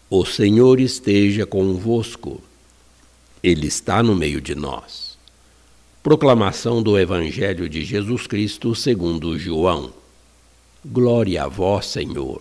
O Senhor esteja convosco. Ele está no meio de nós. Proclamação do Evangelho de Jesus Cristo segundo João. Glória a vós, Senhor.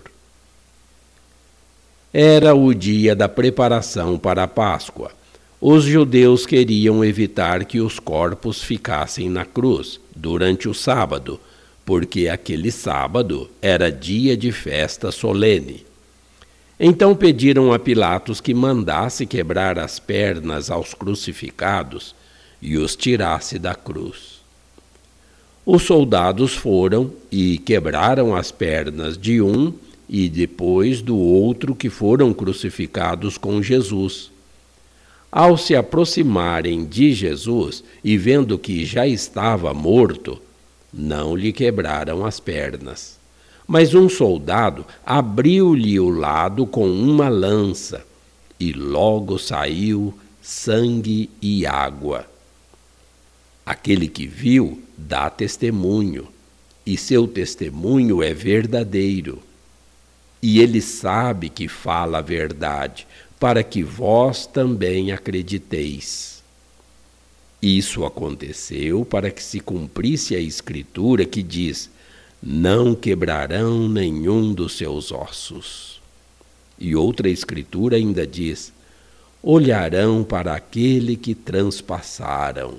Era o dia da preparação para a Páscoa. Os judeus queriam evitar que os corpos ficassem na cruz durante o sábado, porque aquele sábado era dia de festa solene. Então pediram a Pilatos que mandasse quebrar as pernas aos crucificados e os tirasse da cruz. Os soldados foram e quebraram as pernas de um e depois do outro que foram crucificados com Jesus. Ao se aproximarem de Jesus e vendo que já estava morto, não lhe quebraram as pernas. Mas um soldado abriu-lhe o lado com uma lança, e logo saiu sangue e água. Aquele que viu dá testemunho, e seu testemunho é verdadeiro. E ele sabe que fala a verdade, para que vós também acrediteis. Isso aconteceu para que se cumprisse a Escritura que diz: não quebrarão nenhum dos seus ossos. E outra Escritura ainda diz: olharão para aquele que transpassaram.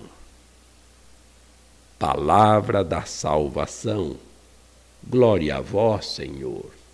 Palavra da salvação. Glória a vós, Senhor.